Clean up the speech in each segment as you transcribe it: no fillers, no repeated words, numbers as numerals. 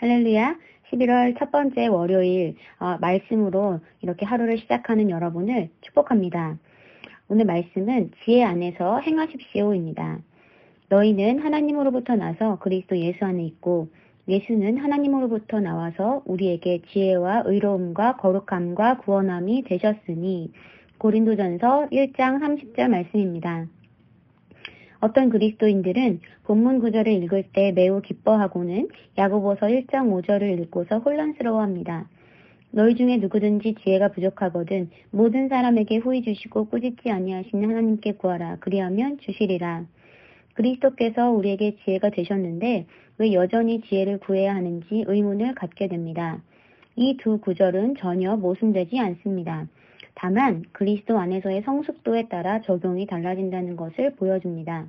할렐루야. 11월 첫 번째 월요일 말씀으로 이렇게 하루를 시작하는 여러분을 축복합니다. 오늘 말씀은 지혜 안에서 행하십시오입니다. 너희는 하나님으로부터 나서 그리스도 예수 안에 있고 예수는 하나님으로부터 나와서 우리에게 지혜와 의로움과 거룩함과 구원함이 되셨으니 고린도전서 1장 30절 말씀입니다. 어떤 그리스도인들은 본문 구절을 읽을 때 매우 기뻐하고는 야고보서 1장 5절을 읽고서 혼란스러워합니다. 너희 중에 누구든지 지혜가 부족하거든 모든 사람에게 후히 주시고 꾸짖지 아니하시는 하나님께 구하라. 그리하면 주시리라. 그리스도께서 우리에게 지혜가 되셨는데 왜 여전히 지혜를 구해야 하는지 의문을 갖게 됩니다. 이 두 구절은 전혀 모순되지 않습니다. 다만 그리스도 안에서의 성숙도에 따라 적용이 달라진다는 것을 보여줍니다.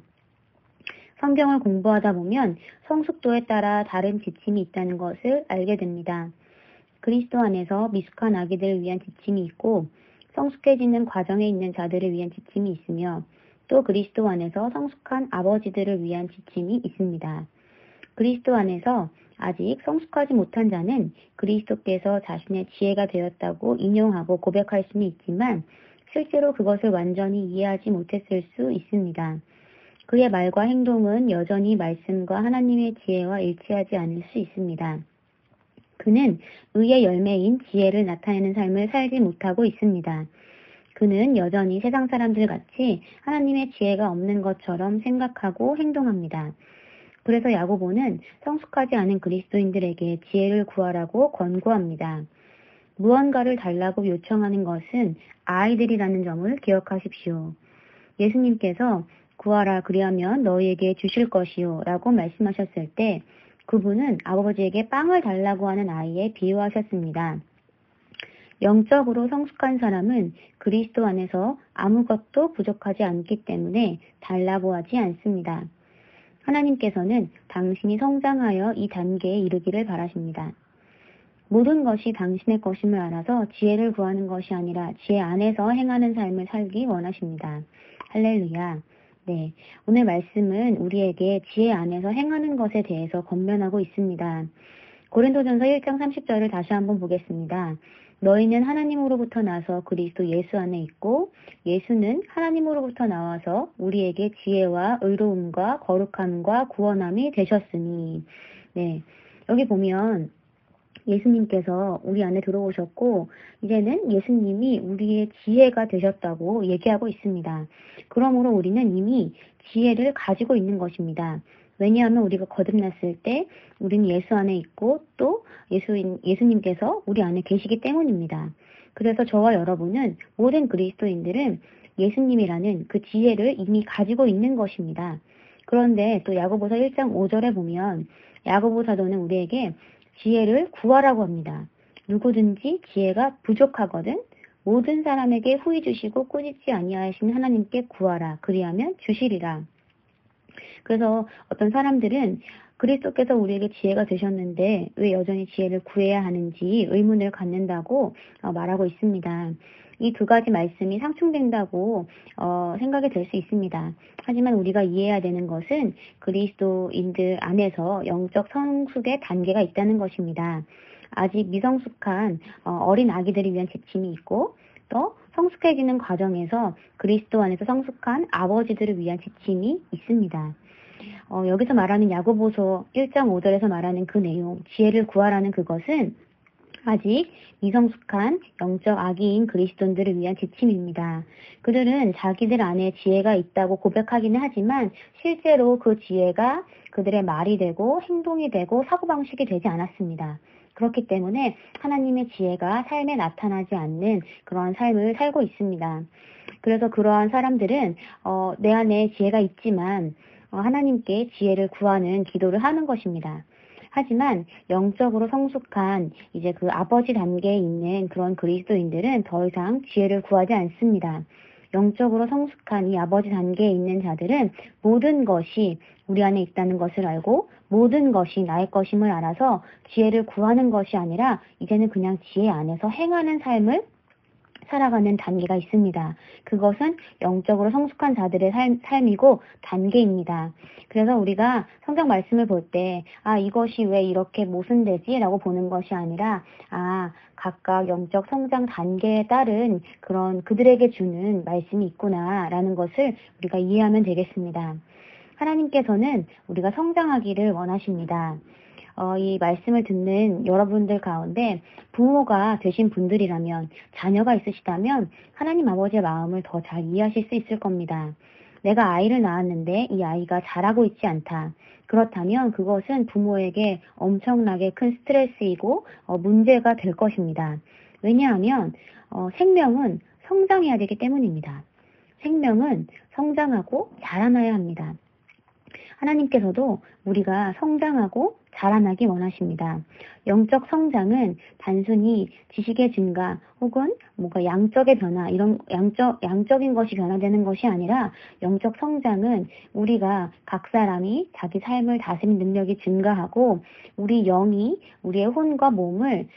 성경을 공부하다 보면 성숙도에 따라 다른 지침이 있다는 것을 알게 됩니다. 그리스도 안에서 미숙한 아기들을 위한 지침이 있고 성숙해지는 과정에 있는 자들을 위한 지침이 있으며 또 그리스도 안에서 성숙한 아버지들을 위한 지침이 있습니다. 그리스도 안에서 아직 성숙하지 못한 자는 그리스도께서 자신의 지혜가 되었다고 인용하고 고백할 수는 있지만 실제로 그것을 완전히 이해하지 못했을 수 있습니다. 그의 말과 행동은 여전히 말씀과 하나님의 지혜와 일치하지 않을 수 있습니다. 그는 의의 열매인 지혜를 나타내는 삶을 살지 못하고 있습니다. 그는 여전히 세상 사람들 같이 하나님의 지혜가 없는 것처럼 생각하고 행동합니다. 그래서 야고보는 성숙하지 않은 그리스도인들에게 지혜를 구하라고 권고합니다. 무언가를 달라고 요청하는 것은 아이들이라는 점을 기억하십시오. 예수님께서 구하라 그리하면 너희에게 주실 것이요 라고 말씀하셨을 때 그분은 아버지에게 빵을 달라고 하는 아이에 비유하셨습니다. 영적으로 성숙한 사람은 그리스도 안에서 아무것도 부족하지 않기 때문에 달라고 하지 않습니다. 하나님께서는 당신이 성장하여 이 단계에 이르기를 바라십니다. 모든 것이 당신의 것임을 알아서 지혜를 구하는 것이 아니라 지혜 안에서 행하는 삶을 살기 원하십니다. 할렐루야. 네, 오늘 말씀은 우리에게 지혜 안에서 행하는 것에 대해서 권면하고 있습니다. 고린도전서 1장 30절을 다시 한번 보겠습니다. 너희는 하나님으로부터 나서 그리스도 예수 안에 있고 예수는 하나님으로부터 나와서 우리에게 지혜와 의로움과 거룩함과 구원함이 되셨으니. 네, 여기 보면 예수님께서 우리 안에 들어오셨고 이제는 예수님이 우리의 지혜가 되셨다고 얘기하고 있습니다. 그러므로 우리는 이미 지혜를 가지고 있는 것입니다. 왜냐하면 우리가 거듭났을 때 우리는 예수 안에 있고 또 예수님께서 우리 안에 계시기 때문입니다. 그래서 저와 여러분은 모든 그리스도인들은 예수님이라는 그 지혜를 이미 가지고 있는 것입니다. 그런데 또 야고보서 1장 5절에 보면 야고보 사도는 우리에게 지혜를 구하라고 합니다. 누구든지 지혜가 부족하거든 모든 사람에게 후히 주시고 꾸짖지 아니하시는 하나님께 구하라. 그리하면 주시리라. 그래서 어떤 사람들은 그리스도께서 우리에게 지혜가 되셨는데 왜 여전히 지혜를 구해야 하는지 의문을 갖는다고 말하고 있습니다. 이 두 가지 말씀이 상충된다고 생각이 될 수 있습니다. 하지만 우리가 이해해야 되는 것은 그리스도인들 안에서 영적 성숙의 단계가 있다는 것입니다. 아직 미성숙한 어린 아기들을 위한 지침이 있고 또 성숙해지는 과정에서 그리스도 안에서 성숙한 아버지들을 위한 지침이 있습니다. 여기서 말하는 야고보서 1장 5절에서 말하는 그 내용, 지혜를 구하라는 그것은 아직 미성숙한 영적 아기인 그리스도인들을 위한 지침입니다. 그들은 자기들 안에 지혜가 있다고 고백하기는 하지만 실제로 그 지혜가 그들의 말이 되고 행동이 되고 사고방식이 되지 않았습니다. 그렇기 때문에 하나님의 지혜가 삶에 나타나지 않는 그러한 삶을 살고 있습니다. 그래서 그러한 사람들은 내 안에 지혜가 있지만 하나님께 지혜를 구하는 기도를 하는 것입니다. 하지만 영적으로 성숙한 이제 그 아버지 단계에 있는 그런 그리스도인들은 더 이상 지혜를 구하지 않습니다. 영적으로 성숙한 이 아버지 단계에 있는 자들은 모든 것이 우리 안에 있다는 것을 알고 모든 것이 나의 것임을 알아서 지혜를 구하는 것이 아니라 이제는 그냥 지혜 안에서 행하는 삶을 살아가는 단계가 있습니다. 그것은 영적으로 성숙한 자들의 삶이고 단계입니다. 그래서 우리가 성경 말씀을 볼 때 이것이 왜 이렇게 모순되지? 라고 보는 것이 아니라 각각 영적 성장 단계에 따른 그런 그들에게 주는 말씀이 있구나 라는 것을 우리가 이해하면 되겠습니다. 하나님께서는 우리가 성장하기를 원하십니다. 이 말씀을 듣는 여러분들 가운데 부모가 되신 분들이라면, 자녀가 있으시다면 하나님 아버지의 마음을 더 잘 이해하실 수 있을 겁니다. 내가 아이를 낳았는데 이 아이가 자라고 있지 않다. 그렇다면 그것은 부모에게 엄청나게 큰 스트레스이고 문제가 될 것입니다. 왜냐하면 생명은 성장해야 되기 때문입니다. 생명은 성장하고 자라나야 합니다. 하나님께서도 우리가 성장하고 자라나기 원하십니다. 영적 성장은 단순히 지식의 증가 혹은 뭔가 양적의 변화, 이런 양적인 것이 변화되는 것이 아니라 영적 성장은 우리가 각 사람이 자기 삶을 다스리는 능력이 증가하고 우리 영이 우리의 혼과 몸을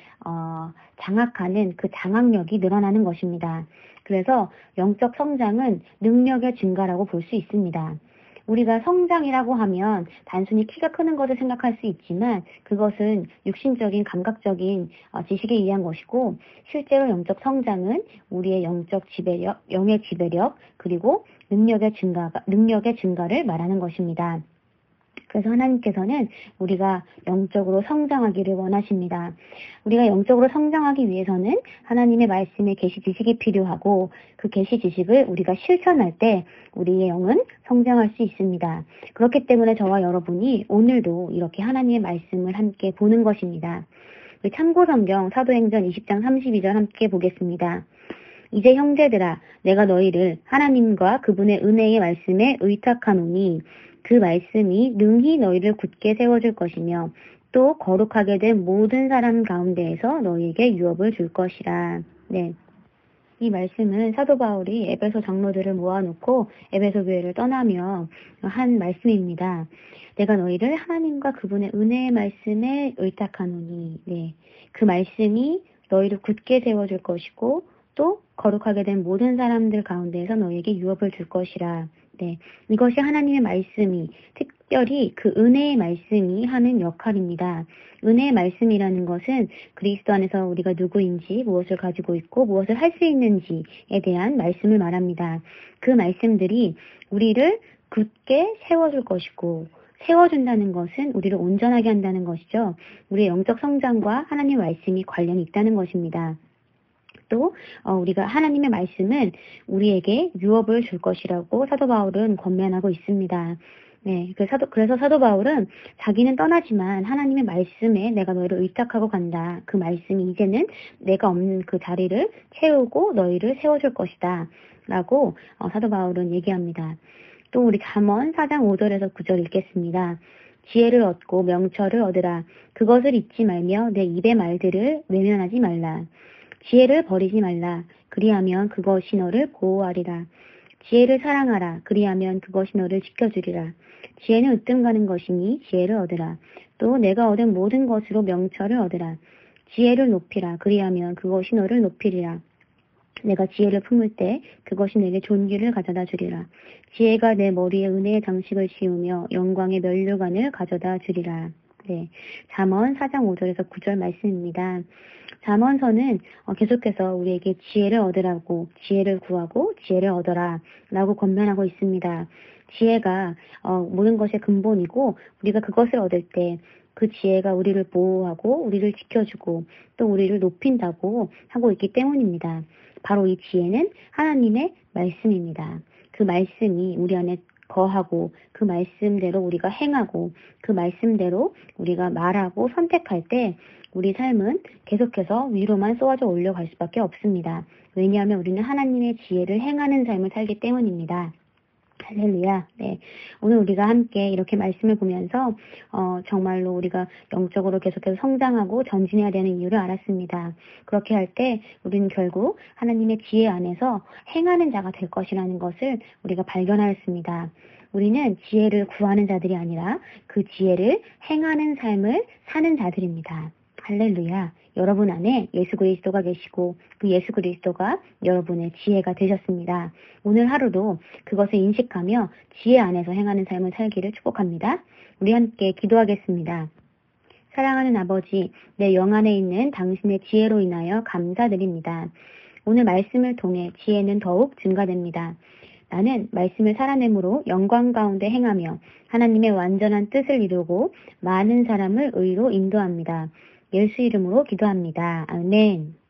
장악하는 그 장악력이 늘어나는 것입니다. 그래서 영적 성장은 능력의 증가라고 볼 수 있습니다. 우리가 성장이라고 하면 단순히 키가 크는 것을 생각할 수 있지만 그것은 육신적인 감각적인 지식에 의한 것이고 실제로 영적 성장은 우리의 영적 지배력, 영의 지배력 그리고 능력의 증가를 말하는 것입니다. 그래서 하나님께서는 우리가 영적으로 성장하기를 원하십니다. 우리가 영적으로 성장하기 위해서는 하나님의 말씀의 계시 지식이 필요하고 그 계시 지식을 우리가 실천할 때 우리의 영은 성장할 수 있습니다. 그렇기 때문에 저와 여러분이 오늘도 이렇게 하나님의 말씀을 함께 보는 것입니다. 참고성경 사도행전 20장 32절 함께 보겠습니다. 이제 형제들아 내가 너희를 하나님과 그분의 은혜의 말씀에 의탁하노니 그 말씀이 능히 너희를 굳게 세워줄 것이며 또 거룩하게 된 모든 사람 가운데에서 너희에게 유업을 줄 것이라. 네. 이 말씀은 사도 바울이 에베소 장로들을 모아놓고 에베소 교회를 떠나며 한 말씀입니다. 내가 너희를 하나님과 그분의 은혜의 말씀에 의탁하노니 네. 그 말씀이 너희를 굳게 세워줄 것이고 또 거룩하게 된 모든 사람들 가운데에서 너희에게 유업을 줄 것이라. 네, 이것이 하나님의 말씀이 특별히 그 은혜의 말씀이 하는 역할입니다. 은혜의 말씀이라는 것은 그리스도 안에서 우리가 누구인지 무엇을 가지고 있고 무엇을 할 수 있는지에 대한 말씀을 말합니다. 그 말씀들이 우리를 굳게 세워줄 것이고 세워준다는 것은 우리를 온전하게 한다는 것이죠. 우리의 영적 성장과 하나님의 말씀이 관련이 있다는 것입니다. 또 우리가 하나님의 말씀은 우리에게 유업을 줄 것이라고 사도 바울은 권면하고 있습니다. 네, 그래서 사도 바울은 자기는 떠나지만 하나님의 말씀에 내가 너희를 의탁하고 간다. 그 말씀이 이제는 내가 없는 그 자리를 채우고 너희를 세워줄 것이다. 라고 사도 바울은 얘기합니다. 또 우리 잠언 4장 5절에서 9절 읽겠습니다. 지혜를 얻고 명철을 얻으라. 그것을 잊지 말며 내 입의 말들을 외면하지 말라. 지혜를 버리지 말라. 그리하면 그것이 너를 보호하리라. 지혜를 사랑하라. 그리하면 그것이 너를 지켜주리라. 지혜는 으뜸 가는 것이니 지혜를 얻으라. 또 내가 얻은 모든 것으로 명철을 얻으라. 지혜를 높이라. 그리하면 그것이 너를 높이리라. 내가 지혜를 품을 때 그것이 내게 존귀를 가져다 주리라. 지혜가 내 머리에 은혜의 장식을 씌우며 영광의 면류관을 가져다 주리라. 네, 잠언 4장 5절에서 9절 말씀입니다. 잠언서는 계속해서 우리에게 지혜를 얻으라고, 지혜를 구하고 지혜를 얻어라 라고 권면하고 있습니다. 지혜가 모든 것의 근본이고 우리가 그것을 얻을 때 그 지혜가 우리를 보호하고 우리를 지켜주고 또 우리를 높인다고 하고 있기 때문입니다. 바로 이 지혜는 하나님의 말씀입니다. 그 말씀이 우리 안에 거하고 그 말씀대로 우리가 행하고 그 말씀대로 우리가 말하고 선택할 때 우리 삶은 계속해서 위로만 쏘아져 올려갈 수밖에 없습니다. 왜냐하면 우리는 하나님의 지혜를 행하는 삶을 살기 때문입니다. 할렐루야. 네. 오늘 우리가 함께 이렇게 말씀을 보면서 정말로 우리가 영적으로 계속해서 성장하고 전진해야 되는 이유를 알았습니다. 그렇게 할 때 우리는 결국 하나님의 지혜 안에서 행하는 자가 될 것이라는 것을 우리가 발견하였습니다. 우리는 지혜를 구하는 자들이 아니라 그 지혜를 행하는 삶을 사는 자들입니다. 할렐루야. 여러분 안에 예수 그리스도가 계시고 그 예수 그리스도가 여러분의 지혜가 되셨습니다. 오늘 하루도 그것을 인식하며 지혜 안에서 행하는 삶을 살기를 축복합니다. 우리 함께 기도하겠습니다. 사랑하는 아버지, 내 영 안에 있는 당신의 지혜로 인하여 감사드립니다. 오늘 말씀을 통해 지혜는 더욱 증가됩니다. 나는 말씀을 살아내므로 영광 가운데 행하며 하나님의 완전한 뜻을 이루고 많은 사람을 의로 인도합니다. 예수 이름으로 기도합니다. 아멘.